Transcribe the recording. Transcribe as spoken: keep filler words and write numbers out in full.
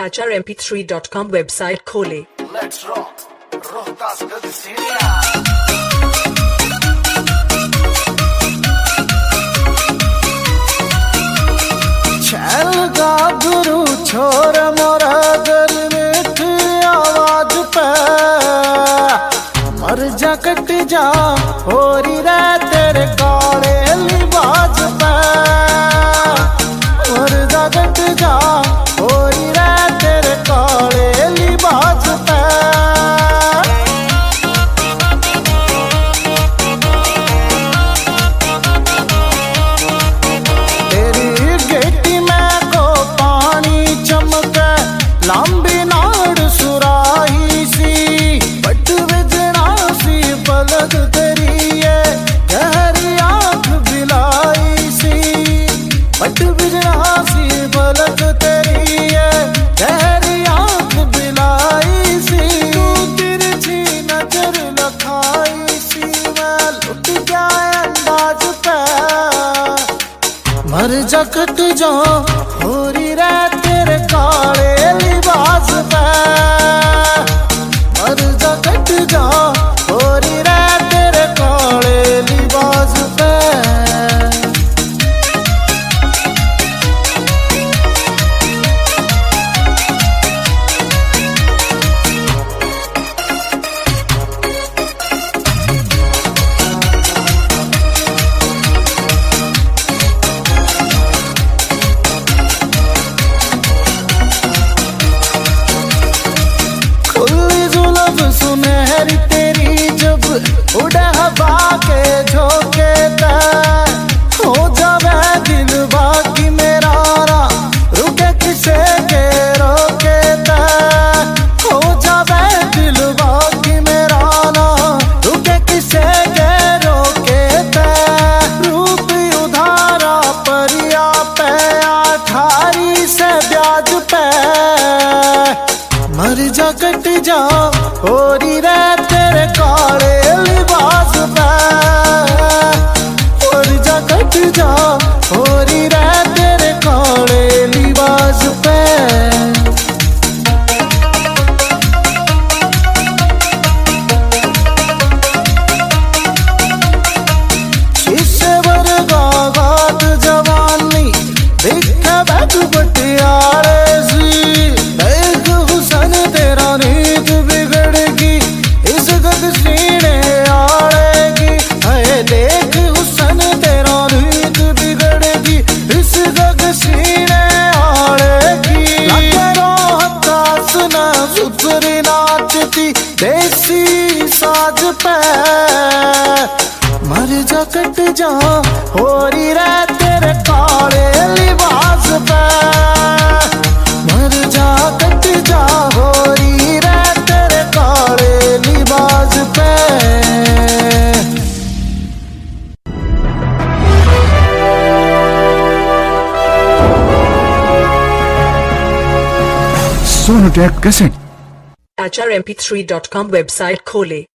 H R M P three dot com website खोले। Let's rock Rohtas Gadsiya. छैल गाभरू छोर मोरा दिल मीठी आवाज पे मर जा कट जा होरी रे तेरे काले लिबाज पे मर जा कट जा होरी रे तेरे काले लिबाज पे लांबी नाड़ सुराही सी बट विजना सी पलक तेरी है गहरी आंख बिलाई सी बट विजना सी पलक तेरी है गहरी आंख बिलाई सी तू तिरछी नजर लखाई सी मैं लुट गया अंदाज पे मर जा कट जा होरी रे तेरे काले लिबास पे मर जा कट जा होरी रे तेरे काले लिबास पे सुनहरी तेरी जब उड़े हवा के झोंके हो जावे दिल बाकी मेरा रुके किसे के रोके हो जावे दिल बाकी मेरा रुके किसे के रोके रूप उधारा परिया पे अठारी से ब्याज पे मर जा कट जा होरी रे तेरे काले लिबास पे मर जा कट जा होरी रे तेरे काले लिबास पे शीशे वर्गा गात जवानी दिखे बैठ बटियाले सी देख हुसन तेरा नीत बिगड़गी इस गद सीने आड़ेगी है देख हुसन तेरा नीत बिगड़गी इस गद सीने आड़ेगी लगे रोहतास न सुथरी नाचती देसी साज पे मर जा कट जा होरी रे तेरे काले लिबास पे मर जा कट जा होरी रे तेरे काले लिबास पे H R M P three dot com website खोले।